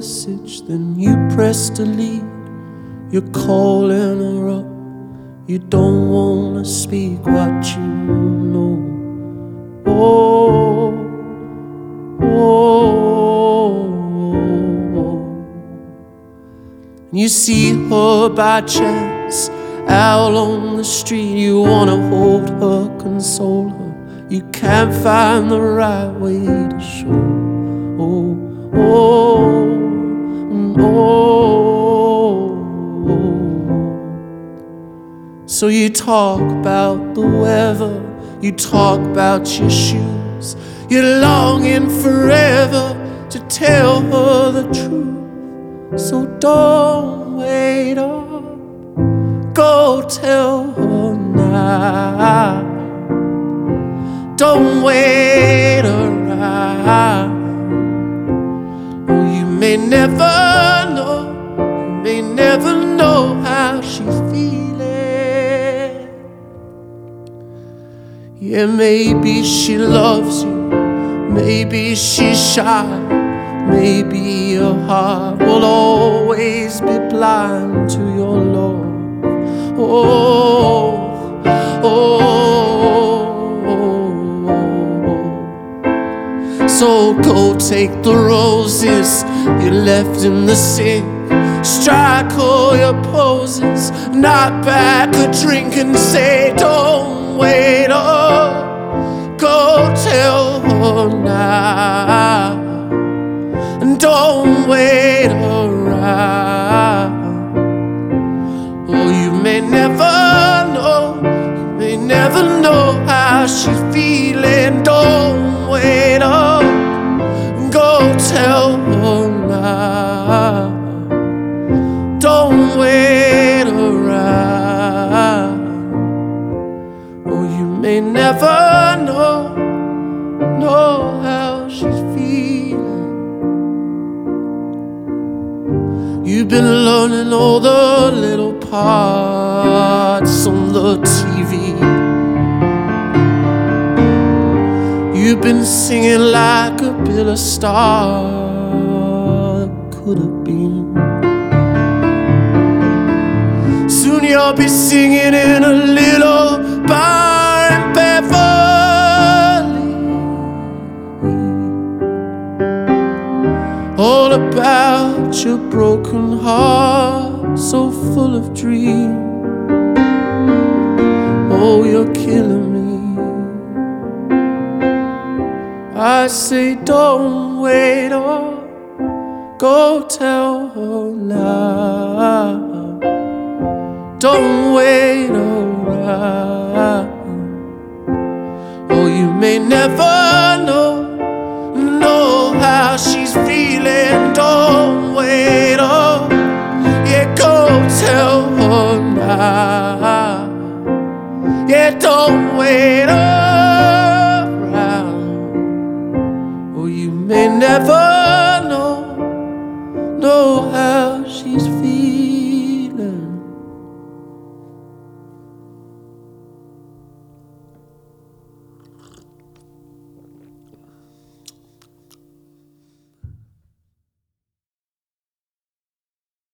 message, then you press delete. You're calling her up. You don't wanna speak what you know. Oh, oh, oh. You see her by chance out on the street. You wanna hold her, console her. You can't find the right way to show. Oh, oh, oh. So you talk about the weather, you talk about your shoes. You're longing forever to tell her the truth. So don't wait up, go tell her now. Don't wait around. Oh, you may never know, you may never know how she's feeling. Yeah, maybe she loves you, maybe she's shy, maybe your heart will always be blind to your love. Oh, oh, oh. So go take the roses you left in the sink, strike all your poses, knock back a drink and say don't wait up, go tell her now, and don't wait around. Oh, you may never know, you may never know how she's feeling. Don't wait up, go tell her now. Don't wait around. Oh, you may never know how she's feeling. You've been learning all the little parts on the TV. You've been singing like a bill of star that could have been. Soon you'll be singing in a little bar in Beverly, all about your broken heart, so full of dreams. Oh, you're killing me. I say don't wait up, go tell her now. Don't wait around. Oh, you may never know how she's feeling. Don't wait up, yeah, go tell her now. Yeah, don't wait around. Oh, you may never know how she's feeling.